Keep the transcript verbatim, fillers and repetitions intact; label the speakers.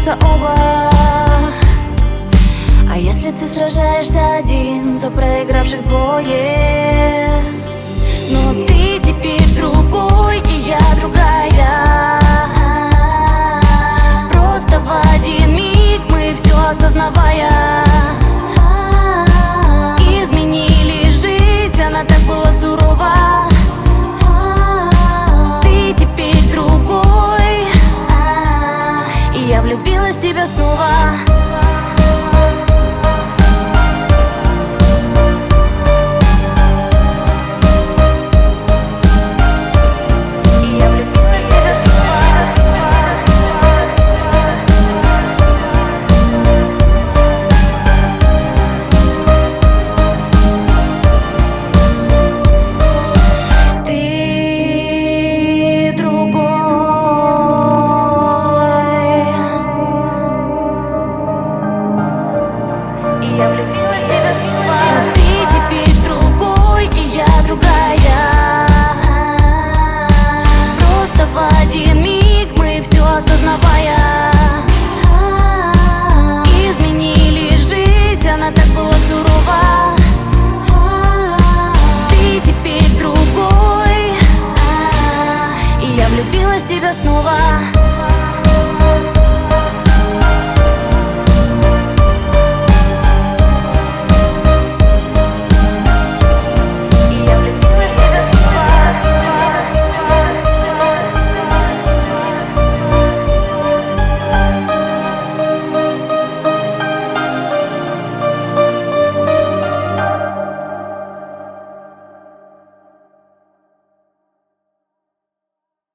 Speaker 1: сражаться оба. А если ты сражаешься один, то проигравших двое. Но ты теперь другой, и я другая. Просто в один миг мы все осознавая изменили жизнь, она так была сурова. Ты теперь другой, и я влюбилась в тебя снова. Я влюбилась в тебя снова. Но ты теперь другой, и я другая. Просто в один миг мы все осознавая изменили жизнь, она так была сурова. Ты теперь другой, и я влюбилась в тебя снова.